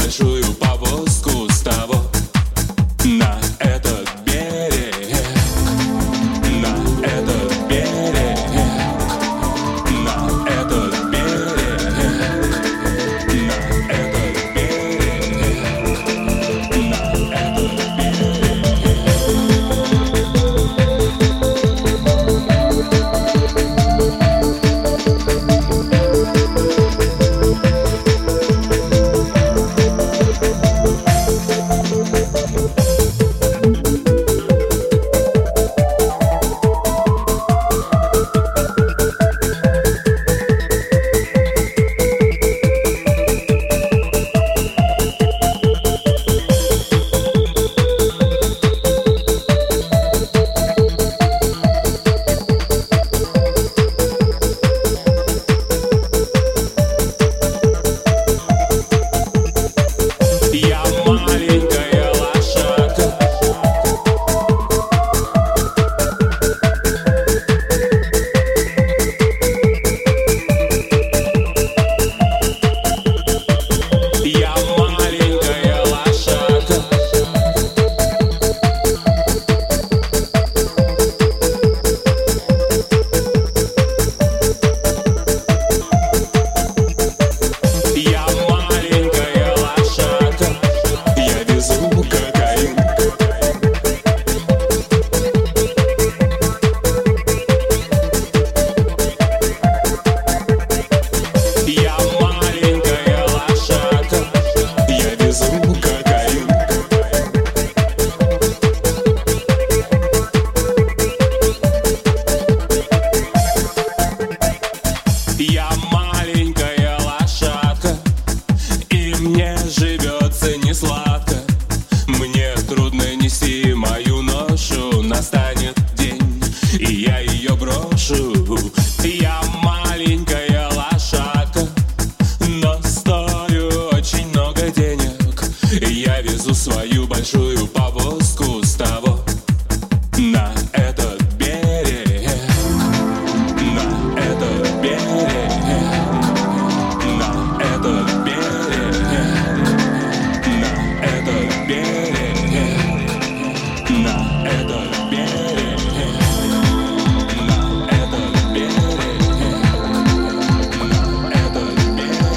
большую повозку с того на этот берег, на этот берег, на этот берег, на этот берег, на этот берег. Я маленькая лошадка, и мне живется не сладко. Мне трудно нести мою ношу. Настанет день, и я ее брошу. Я маленькая лошадка, но стою очень много денег. Я везу свою большую повозку с того на этот берег, на этот берег, на этот берег, на этот берег, на этот берег, на этот берег, на этот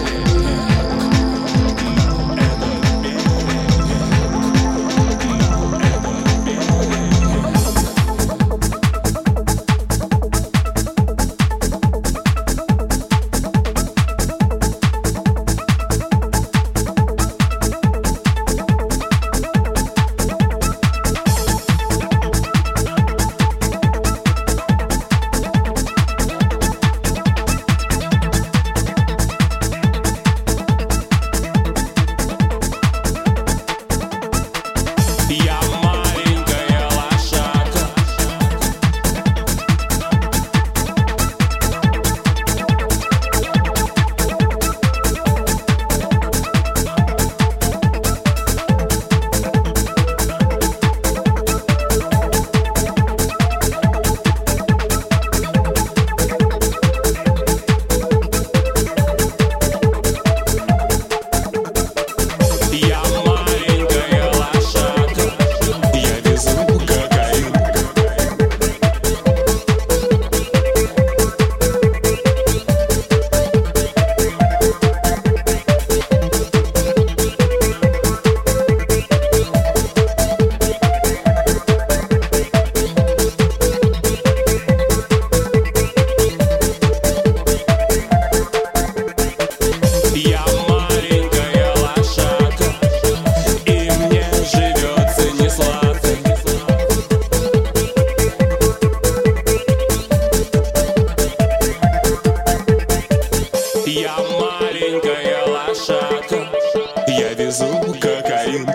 кокаин.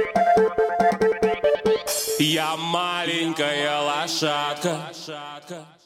Я маленькая лошадка.